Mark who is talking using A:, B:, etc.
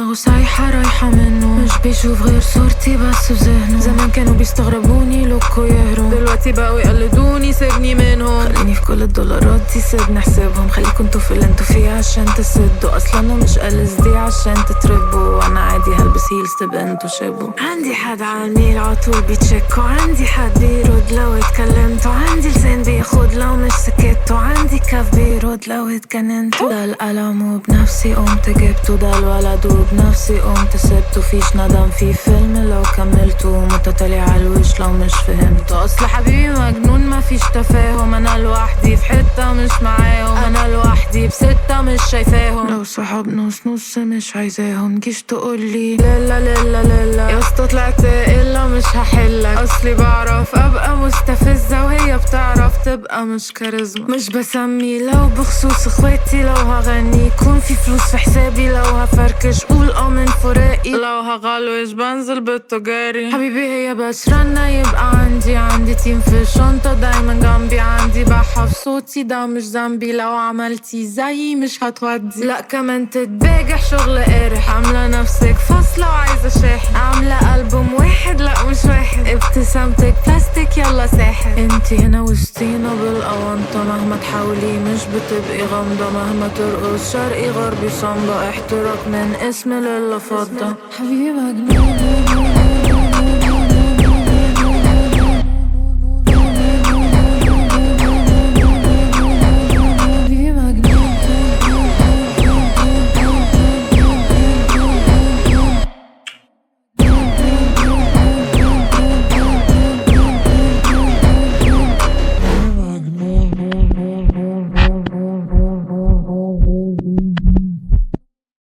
A: دماغه سايحة رايحة منه، مش بيشوف غير صورتي بس بذهنه. زمان كانوا بيستغربوني لوكو يهرب، دلوقتي بقوا يقلدوني سيبني منهم. خليني في كل الدولارات دي سيبني احسبهم، خليكوا انتوا في اللي انتوا فيه عشان تسدوا. اصلا انا مش LSD عشان تتربوا، وانا عادي هلبس هيلز تبقى انتوا شبوا. عندي حد عميل عطول بيتشكوا، عندي حد بيرد لو اتكلمتوا، عندي لسان بياخد لو مش سكتوا، عندي كف بيرد لو اتجننتوا. ده القلم وبنفسي قمت جبته، ده الولد وبنفسي قمت سبته. فيش ندم في فيلم لو كملته، متتالي عالوش لو مش فهمته. اصل حبيبي مجنون مفيش تفاهم، انا لوحدي في حتة مش معاهم، انا لوحدي بستة مش شايفاهم. لو صحاب نص نص مش عايزاهم، جيش تقولي لا لا لا يا اسطى طلعت الا مش هحلك. اصلي بعرف ابقى مستفزة وهي بتعرف تبقى مش كاريزما. مش بسمي لو بخصوص اخواتي، لو هغني يكون في فلوس في حسابي، لو هفركش قول من فراقي، لو هغلوش بنزل بالتجاري. حبيبي هي بس رنة يبقى عندي تيم في الشنطة دايما جنبي، عندي بحف صوتي ده مش ذنبي، لو عملتي زيي مش هتودي. لا كمان تتباجح شغل قارح، عاملة نفسك فاصلة وعايزة شاحن، عاملة ألبوم واحد لا مش واحد، ابتسامتك بلاستيك يلا ساحر. انتي هنا وسطينا بالأونطة، مهما تحاولي مش بتبقي غامضة، مهما ترقص شرقي غربي صامبة، احتراق من اسم للفضة. حبيبي مجنون